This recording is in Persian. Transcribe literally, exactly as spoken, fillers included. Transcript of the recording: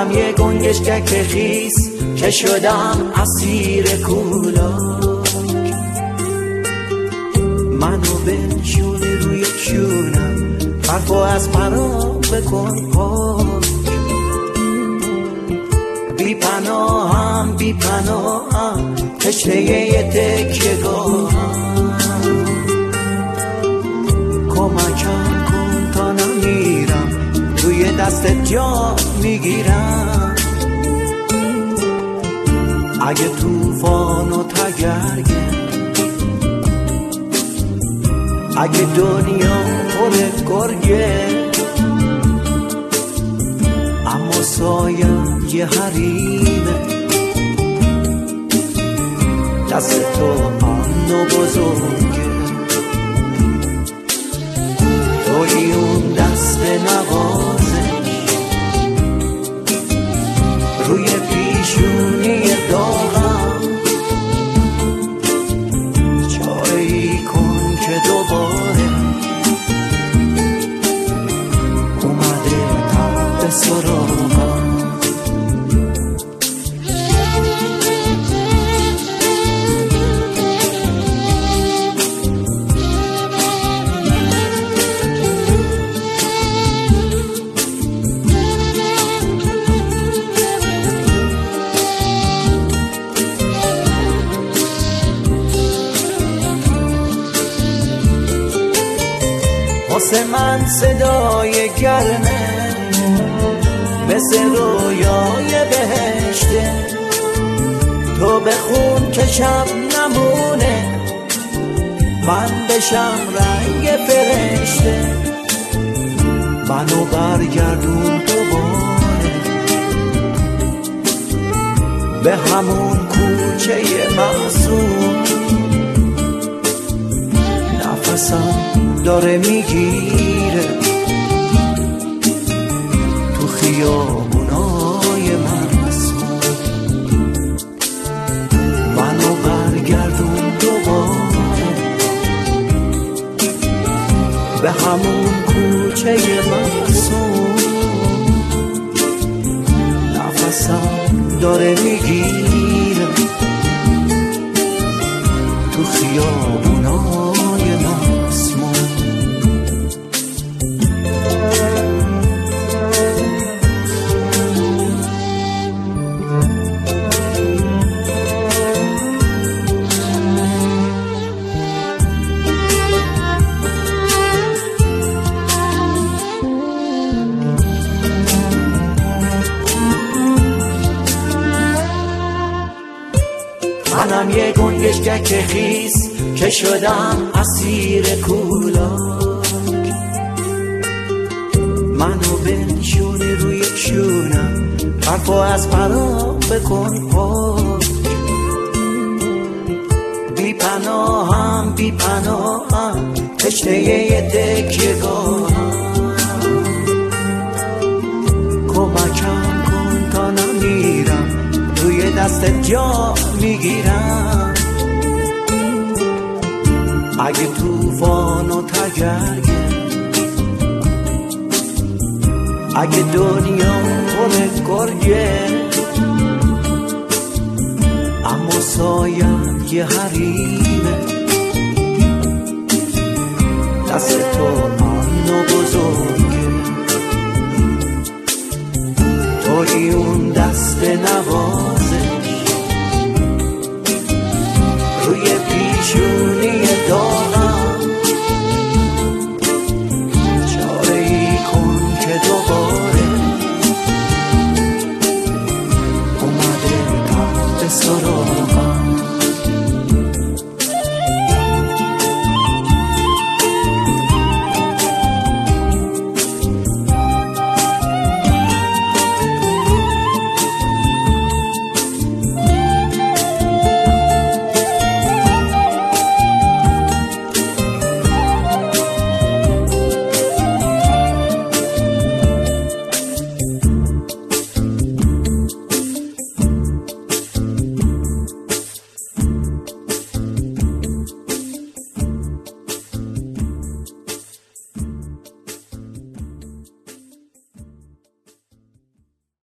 منم یه گنجشک خیس که شدم اسیر کولاک. منو بنشونی روی شونم، حرفو از پرام بکن پاک. بی پناهم بی پناهم تشنه یه تکیه‌گاهم. کمکم کن تا نمیرم، روی دستت جا میگیرم. اگه طوفان و تگرگه، اگه دنیا پر گرگه، اما سایم یه حریمه. دست تو آن و بزرگه، توی اون دست نوازش، روی پیشونی داغم. چایی کن که دوباره اومده تحت سراغم. واسه من صدای گرمه، مثل رویای بهشته. تو بخون که شب نمونه، من بشم رنگ فرشته. منو برگردون دوباره به همون کوچه معصوم. نفسم داره میگیره تو خیابونای مسموم. منو برگردون دوباره به همون کوچه معصوم. نفسم داره میگیره تو خیابونای مسموم. منم یه گنجشک خیس که شدم اسیر کولاک. منو بنشونی روی شونم، حرفو از پرام بکن پاک. بی پناهم بی پناهم تشنه یه تکیه‌گاهم. کمکم کن تا نمیرم، روی دستت جا میگیرم. اگه طوفان و تگرگه، اگه دنیا پر گرگه، اما سایم یه حریمه. دست تو آن و بزرگه، توی اون دست نواز.